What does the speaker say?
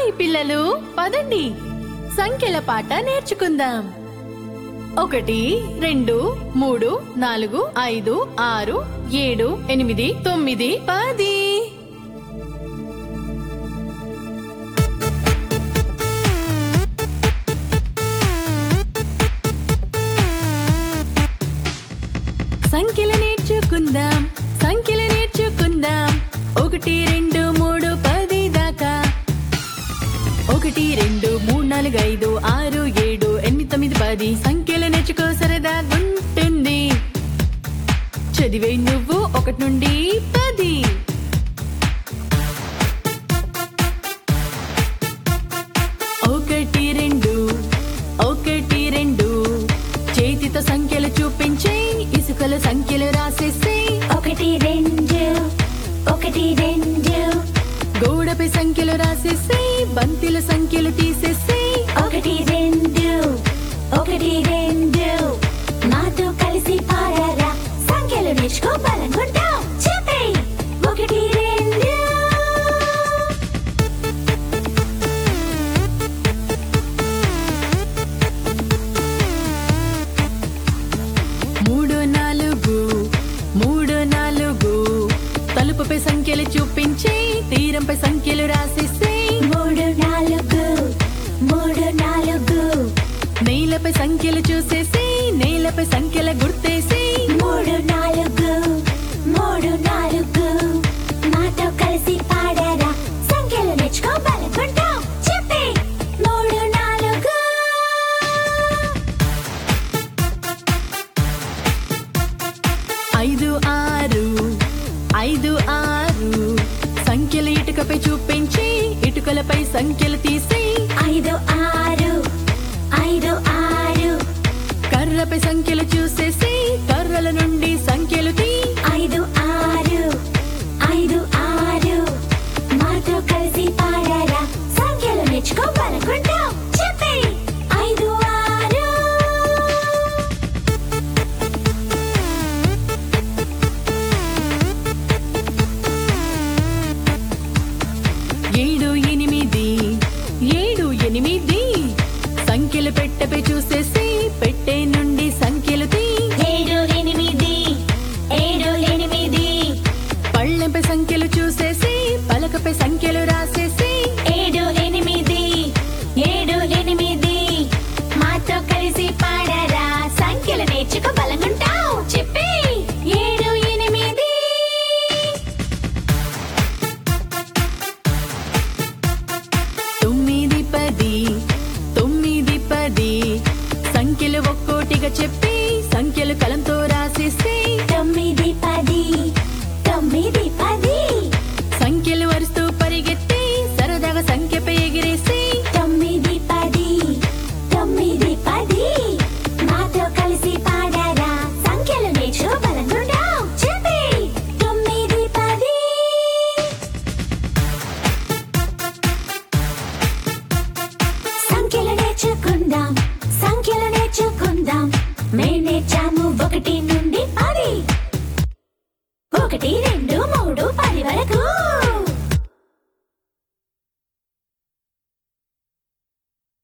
Hi పిల్లలు, పదండి సంఖ్యల పాట నేర్చుకుందాం. 1 2 3 4 5 6 7 8 9 10. సంఖ్యలు నేర్చుకుందాం, సంఖ్యలు నేర్చుకుందాం. 1 2 3 10 దాకా. 1 2 3 4 5 6 7 8 9 10. సంఖ్యలు నేర్చుకో, సరదాగుంటుంది. చదివే నువ్వు 1 నుండి 10. ఒకటి రెండు చేతితో సంఖ్యలు చూపించే, ఇసుకల సంఖ్యలు రాసేసే. 1 2 1 2 గోడపై సంఖ్యలు రాసేసే, బంతిల సంఖ్యలు తీసేసే. 1 2 1 2 నాతో కలిసి పాడరా, సంఖ్యలు నేర్చుకో, బలంగుంటాం. చెప్పే 1 2 3 4 తలుపుపై సంఖ్యలు చూపించే, తీరంపై సంఖ్యలు రాసేసే. 3 4 నేలపై సంఖ్యలు చూసేసి, నేలపై సంఖ్యల గుర్తేసి. 3 4 నాతో కలిసి పాడరా, సంఖ్యలు నేర్చుకో, బలంగుంటాం. చెప్పే 3 4 5 6 సంఖ్యలు ఇటుకపై చూపించి, ఇటుకలపై సంఖ్యలు తీసి. 5 6 కర్రపై సంఖ్యలు చూసేసి, కర్రల నుండి సంఖ్యలు తీ. 5 6 మాతో కలిసి పాడరా, సంఖ్యలు నేర్చుకో, బలంగుంటాం. చెప్పే 5 6 7 8 సంఖ్యలు పెట్టెపై చూసేసి, పెట్టె నుండి సంఖ్యలు తీ. 7 8 పళ్ళెంపై సంఖ్యలు చూసేసి, పలకపై సంఖ్యలు రాసేసి. 7 8 మాతో కలిసి పాడరా, సంఖ్యలు నేర్చుకో, బలంగుంటాం. చెప్పే 7 8 9 10 సంఖ్యలు ఒక్కోటిగా చెప్పి, సంఖ్యలు కలంతో